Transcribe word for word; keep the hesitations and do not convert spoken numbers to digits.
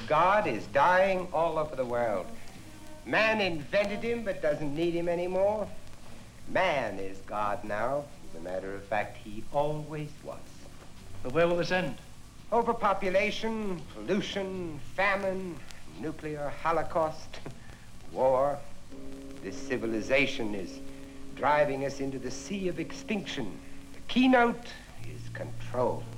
God is dying all over the world. Man invented him but doesn't need him anymore. Man is God now. As a matter of fact, he always was. But where will this end? Overpopulation, pollution, famine, nuclear holocaust, war. This civilization is driving us into the sea of extinction. The keynote is control.